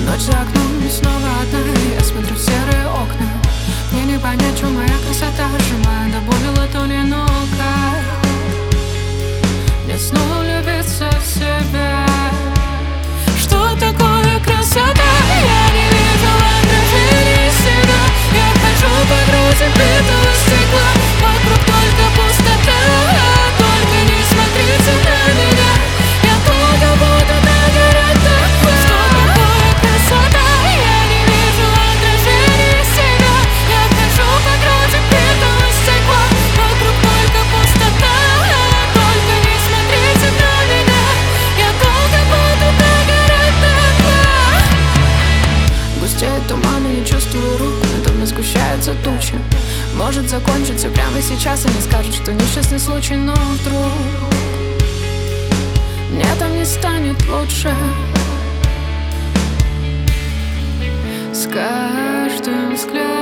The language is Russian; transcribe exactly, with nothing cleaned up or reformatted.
Ночь за окном снова одна, я смотрю в серые окна. Мне не понять, что моя красота сжимает до боли ладони, но как мне снова влюбиться в себя? Что такое красота? Я не вижу отражения себя. Я хожу по груди битого стекла, вокруг только пустота. Только не смотрите на меня, я долго буду догорать такой. Что такое красота? Я не вижу отражения себя. Я хожу по груди битого стекла, вокруг только пустота. Только не смотрите на меня, я долго буду догорать такой. Густеет туман и не чувствую рук, надо мной сгущаются тучи. Может закончиться прямо сейчас, они скажут, что несчастный случай, но вдруг мне там не станет лучше. С каждым взглядом